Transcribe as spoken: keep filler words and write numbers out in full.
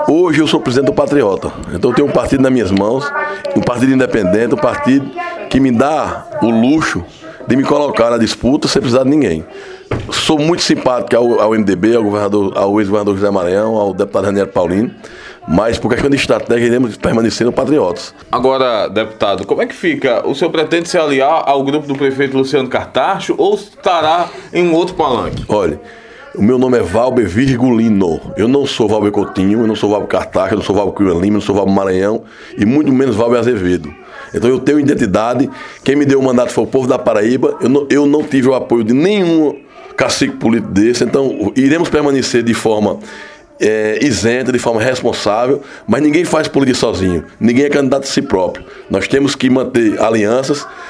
Hoje eu sou presidente do Patriota, então eu tenho um partido nas minhas mãos, um partido independente, um partido que me dá o luxo de me colocar na disputa sem precisar de ninguém. Sou muito simpático ao, ao M D B, ao, governador, ao ex-governador José Maranhão, ao deputado Raniero Paulino, mas por questão de estratégia iremos permanecer no Patriotas. Agora, deputado, como é que fica? O senhor pretende se aliar ao grupo do prefeito Luciano Cartacho ou estará em um outro palanque? Olha, o meu nome é Valber Virgulino. Eu não sou Valber Coutinho, eu não sou Valber Cartacho, eu não sou Valber Cunha Lima, eu não sou Valber Maranhão e muito menos Valber Azevedo. Então eu tenho identidade, quem me deu o mandato foi o povo da Paraíba, eu não, eu não tive o apoio de nenhum cacique político desse, então iremos permanecer de forma é, isenta, de forma responsável, mas ninguém faz política sozinho, ninguém é candidato a si próprio. Nós temos que manter alianças